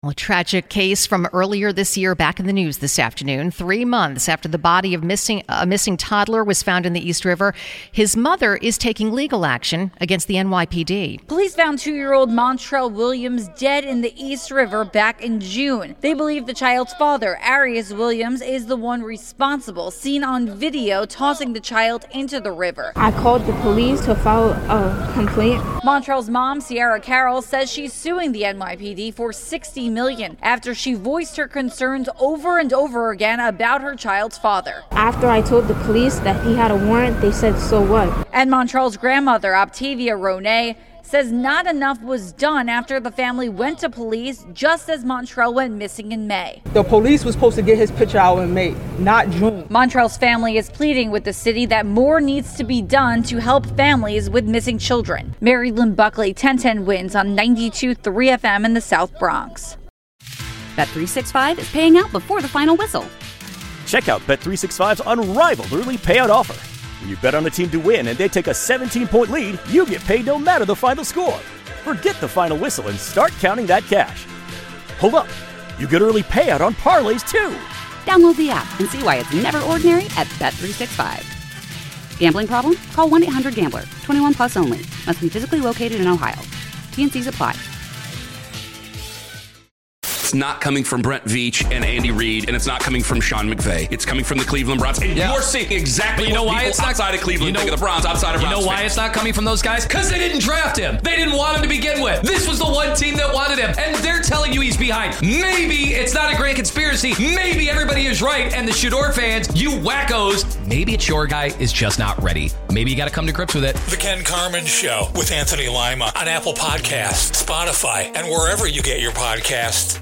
A tragic case from earlier this year back in the news this afternoon. 3 months after the body of a missing toddler was found in the East River, his mother is taking legal action against the NYPD. Police found 2-year-old Montrell Williams dead in the East River back in June. They believe the child's father, Arias Williams, is the one responsible, seen on video tossing the child into the river. I called the police to file a complaint. Montrell's mom, Sierra Carroll, says she's suing the NYPD for $60 million after she voiced her concerns over and over again about her child's father. After I told the police that he had a warrant, they said, so what? And Montrell's grandmother, Octavia Ronay, says not enough was done after the family went to police just as Montrell went missing in May. The police was supposed to get his picture out in May, not June. Montrell's family is pleading with the city that more needs to be done to help families with missing children. Mary Lynn Buckley, 1010 wins on 92.3 FM in the South Bronx. Bet365 is paying out before the final whistle. Check out Bet365's unrivaled early payout offer. When you bet on a team to win and they take a 17-point lead, you get paid no matter the final score. Forget the final whistle and start counting that cash. Hold up. You get early payout on parlays, too. Download the app and see why it's never ordinary at Bet365. Gambling problem? Call 1-800-GAMBLER. 21 plus only. Must be physically located in Ohio. T&Cs apply. It's not coming from Brent Veach and Andy Reid, and it's not coming from Sean McVay. It's coming from the Cleveland Browns. And you're seeing exactly what people outside of Cleveland think of the Browns, outside of Browns You know why fans. it's not coming from those guys? Because they didn't draft him. They didn't want him to begin with. This was the one team that wanted him, and they're telling you he's behind. Maybe it's not a grand conspiracy. Maybe everybody is right, and the Shador fans, you wackos, maybe it's your guy is just not ready. Maybe you got to come to grips with it. The Ken Carman Show with Anthony Lima on Apple Podcasts, Spotify, and wherever you get your podcasts.